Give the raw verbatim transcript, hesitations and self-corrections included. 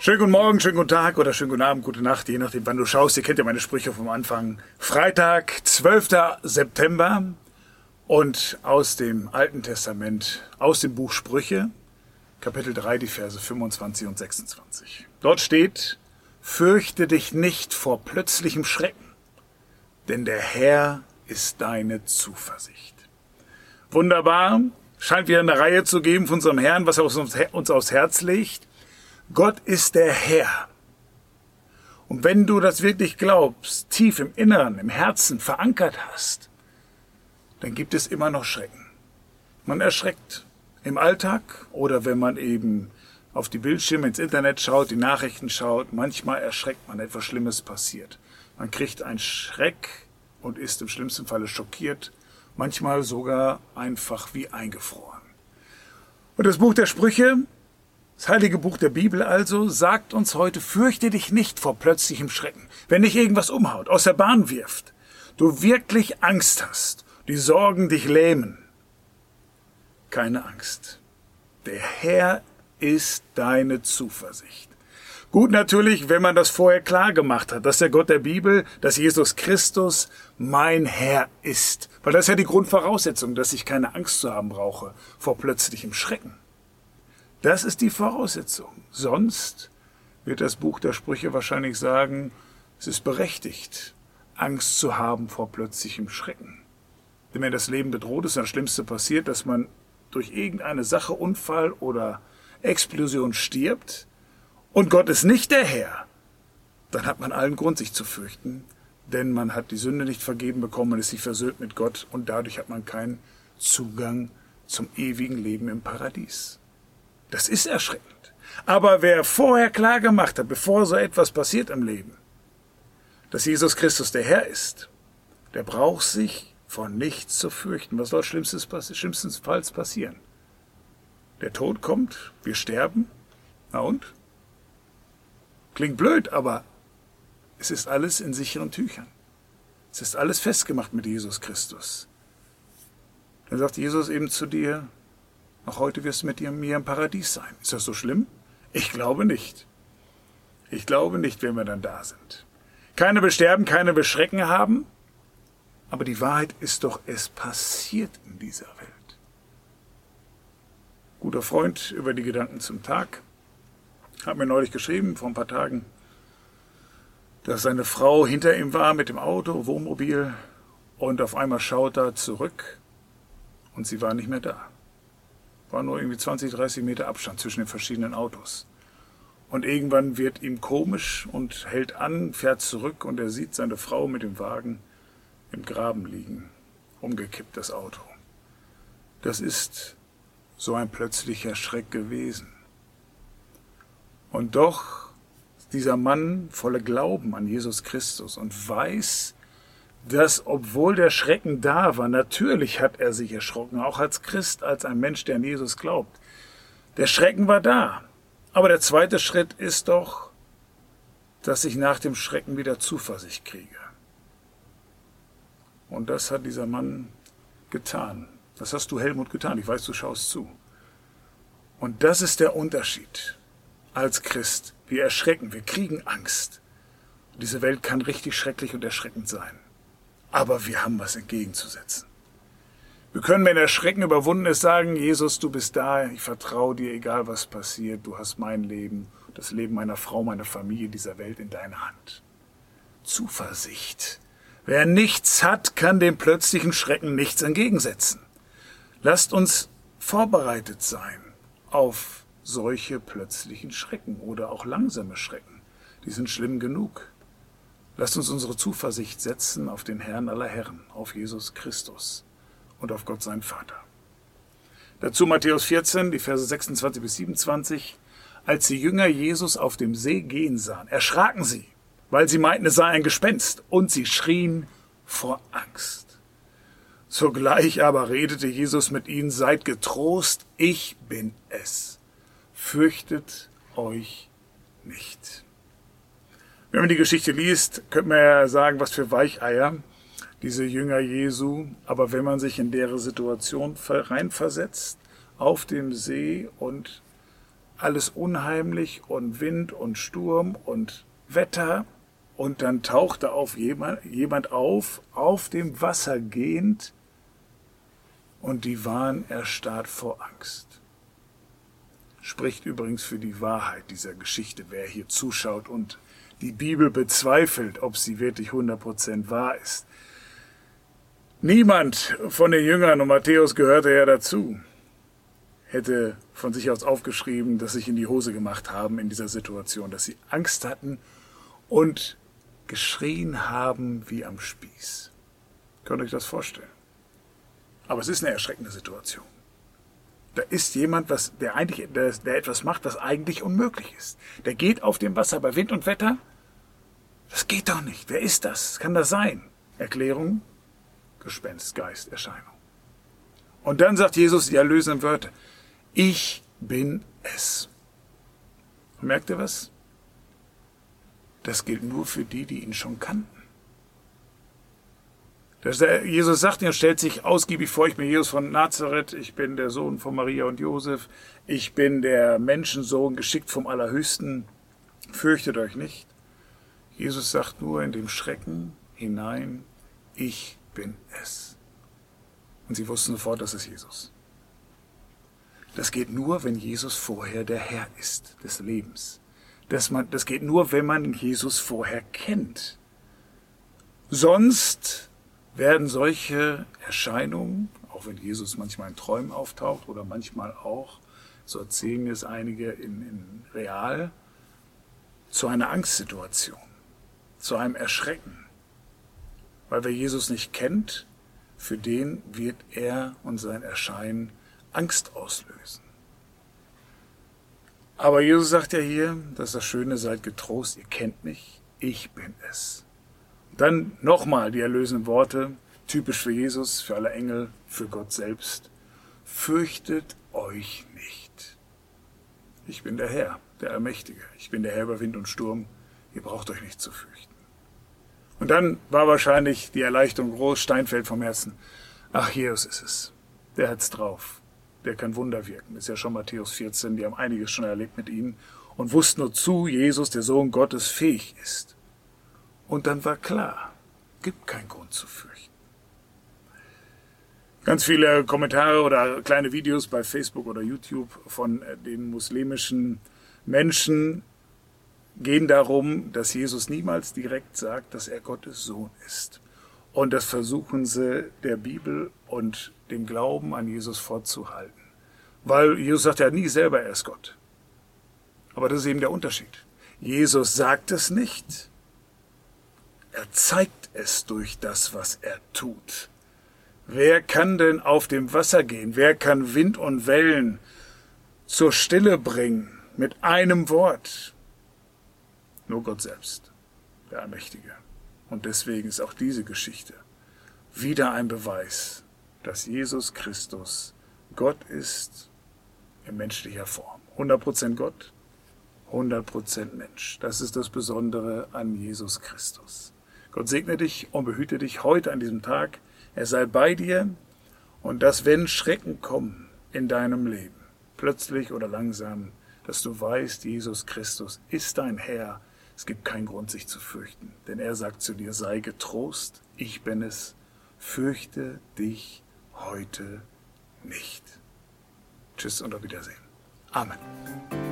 Schönen guten Morgen, schönen guten Tag oder schönen guten Abend, gute Nacht, je nachdem, wann du schaust. Ihr kennt ja meine Sprüche vom Anfang. Freitag, zwölfter September und aus dem Alten Testament, aus dem Buch Sprüche, Kapitel drei, die Verse fünfundzwanzig und sechsundzwanzig. Dort steht: Fürchte dich nicht vor plötzlichem Schrecken, denn der Herr ist deine Zuversicht. Wunderbar, scheint wieder eine Reihe zu geben von unserem Herrn, was er uns aufs Herz legt. Gott ist der Herr. Und wenn du das wirklich glaubst, tief im Inneren, im Herzen verankert hast, dann gibt es immer noch Schrecken. Man erschreckt im Alltag oder wenn man eben auf die Bildschirme, ins Internet schaut, die Nachrichten schaut. Manchmal erschreckt man, etwas Schlimmes passiert. Man kriegt einen Schreck und ist im schlimmsten Falle schockiert, manchmal sogar einfach wie eingefroren. Und das Buch der Sprüche, das heilige Buch der Bibel also, sagt uns heute: Fürchte dich nicht vor plötzlichem Schrecken. Wenn dich irgendwas umhaut, aus der Bahn wirft, du wirklich Angst hast, die Sorgen dich lähmen. Keine Angst. Der Herr ist deine Zuversicht. Gut natürlich, wenn man das vorher klar gemacht hat, dass der Gott der Bibel, dass Jesus Christus mein Herr ist. Weil das ist ja die Grundvoraussetzung, dass ich keine Angst zu haben brauche vor plötzlichem Schrecken. Das ist die Voraussetzung. Sonst wird das Buch der Sprüche wahrscheinlich sagen, es ist berechtigt, Angst zu haben vor plötzlichem Schrecken. Denn wenn das Leben bedroht ist und das Schlimmste passiert, dass man durch irgendeine Sache, Unfall oder Explosion stirbt und Gott ist nicht der Herr, dann hat man allen Grund, sich zu fürchten, denn man hat die Sünde nicht vergeben bekommen, man ist nicht versöhnt mit Gott und dadurch hat man keinen Zugang zum ewigen Leben im Paradies. Das ist erschreckend. Aber wer vorher klar gemacht hat, bevor so etwas passiert im Leben, dass Jesus Christus der Herr ist, der braucht sich vor nichts zu fürchten. Was soll schlimmstenfalls passieren? Der Tod kommt, wir sterben. Na und? Klingt blöd, aber es ist alles in sicheren Tüchern. Es ist alles festgemacht mit Jesus Christus. Dann sagt Jesus eben zu dir: Auch heute wirst du mit mir im Paradies sein. Ist das so schlimm? Ich glaube nicht. Ich glaube nicht, wenn wir dann da sind. Keine besterben, keine Beschrecken haben. Aber die Wahrheit ist doch, es passiert in dieser Welt. Guter Freund über die Gedanken zum Tag hat mir neulich geschrieben, vor ein paar Tagen, dass seine Frau hinter ihm war mit dem Auto, Wohnmobil, und auf einmal schaut er zurück und sie war nicht mehr da. War nur irgendwie zwanzig, dreißig Meter Abstand zwischen den verschiedenen Autos. Und irgendwann wird ihm komisch und hält an, fährt zurück und er sieht seine Frau mit dem Wagen im Graben liegen, umgekippt das Auto. Das ist so ein plötzlicher Schreck gewesen. Und doch ist dieser Mann voller Glauben an Jesus Christus und weiß, dass, obwohl der Schrecken da war, natürlich hat er sich erschrocken, auch als Christ, als ein Mensch, der an Jesus glaubt. Der Schrecken war da. Aber der zweite Schritt ist doch, dass ich nach dem Schrecken wieder Zuversicht kriege. Und das hat dieser Mann getan. Das hast du, Helmut, getan. Ich weiß, du schaust zu. Und das ist der Unterschied als Christ. Wir erschrecken, wir kriegen Angst. Und diese Welt kann richtig schrecklich und erschreckend sein. Aber wir haben was entgegenzusetzen. Wir können, wenn der Schrecken überwunden ist, sagen: Jesus, du bist da, ich vertraue dir, egal was passiert. Du hast mein Leben, das Leben meiner Frau, meiner Familie, dieser Welt in deiner Hand. Zuversicht. Wer nichts hat, kann dem plötzlichen Schrecken nichts entgegensetzen. Lasst uns vorbereitet sein auf solche plötzlichen Schrecken oder auch langsame Schrecken. Die sind schlimm genug. Lasst uns unsere Zuversicht setzen auf den Herrn aller Herren, auf Jesus Christus und auf Gott seinen Vater. Dazu Matthäus vierzehn, die Verse sechsundzwanzig bis siebenundzwanzig. Als die Jünger Jesus auf dem See gehen sahen, erschraken sie, weil sie meinten, es sei ein Gespenst, und sie schrien vor Angst. Sogleich aber redete Jesus mit ihnen: Seid getrost, ich bin es. Fürchtet euch nicht. Wenn man die Geschichte liest, könnte man ja sagen, was für Weicheier diese Jünger Jesu. Aber wenn man sich in deren Situation reinversetzt, auf dem See und alles unheimlich und Wind und Sturm und Wetter. Und dann tauchte auf jemand, jemand auf, auf dem Wasser gehend, und die waren erstarrt vor Angst. Spricht übrigens für die Wahrheit dieser Geschichte, wer hier zuschaut und die Bibel bezweifelt, ob sie wirklich hundert Prozent wahr ist. Niemand von den Jüngern, und Matthäus gehörte ja dazu, hätte von sich aus aufgeschrieben, dass sie sich in die Hose gemacht haben in dieser Situation, dass sie Angst hatten und geschrien haben wie am Spieß. Könnt ihr euch das vorstellen? Aber es ist eine erschreckende Situation. Da ist jemand, was, der, eigentlich, der, der etwas macht, was eigentlich unmöglich ist. Der geht auf dem Wasser bei Wind und Wetter. Das geht doch nicht. Wer ist das? Kann das sein? Erklärung: Gespenst, Geist, Erscheinung. Und dann sagt Jesus die erlösenden Wörter: Ich bin es. Und merkt ihr was? Das gilt nur für die, die ihn schon kannten. Das, der, Jesus sagt, er stellt sich ausgiebig vor: Ich bin Jesus von Nazareth, ich bin der Sohn von Maria und Josef, ich bin der Menschensohn, geschickt vom Allerhöchsten, fürchtet euch nicht. Jesus sagt nur in dem Schrecken hinein: Ich bin es. Und sie wussten sofort, das ist Jesus. Das geht nur, wenn Jesus vorher der Herr ist des Lebens. Das, man, das geht nur, wenn man Jesus vorher kennt. Sonst werden solche Erscheinungen, auch wenn Jesus manchmal in Träumen auftaucht oder manchmal auch, so erzählen mir es einige, in, in real, zu einer Angstsituation, zu einem Erschrecken. Weil wer Jesus nicht kennt, für den wird er und sein Erscheinen Angst auslösen. Aber Jesus sagt ja hier, das ist das Schöne: Seid getrost, ihr kennt mich, ich bin es. Dann nochmal die erlösenden Worte, typisch für Jesus, für alle Engel, für Gott selbst: Fürchtet euch nicht. Ich bin der Herr, der Allmächtige. Ich bin der Herr über Wind und Sturm. Ihr braucht euch nicht zu fürchten. Und dann war wahrscheinlich die Erleichterung groß, Stein fällt vom Herzen. Ach, Jesus ist es. Der hat's drauf. Der kann Wunder wirken. Ist ja schon Matthäus vierzehn, die haben einiges schon erlebt mit ihm und wussten nur zu, Jesus, der Sohn Gottes, fähig ist. Und dann war klar, gibt keinen Grund zu fürchten. Ganz viele Kommentare oder kleine Videos bei Facebook oder YouTube von den muslimischen Menschen gehen darum, dass Jesus niemals direkt sagt, dass er Gottes Sohn ist. Und das versuchen sie der Bibel und dem Glauben an Jesus vorzuhalten. Weil Jesus sagt ja nie selber, er ist Gott. Aber das ist eben der Unterschied. Jesus sagt es nicht. Er zeigt es durch das, was er tut. Wer kann denn auf dem Wasser gehen? Wer kann Wind und Wellen zur Stille bringen mit einem Wort? Nur Gott selbst, der Allmächtige. Und deswegen ist auch diese Geschichte wieder ein Beweis, dass Jesus Christus Gott ist in menschlicher Form. hundert Prozent Gott, hundert Prozent Mensch. Das ist das Besondere an Jesus Christus. Gott segne dich und behüte dich heute an diesem Tag. Er sei bei dir, und dass, wenn Schrecken kommen in deinem Leben, plötzlich oder langsam, dass du weißt, Jesus Christus ist dein Herr. Es gibt keinen Grund, sich zu fürchten, denn er sagt zu dir: Sei getrost, ich bin es, fürchte dich heute nicht. Tschüss und auf Wiedersehen. Amen.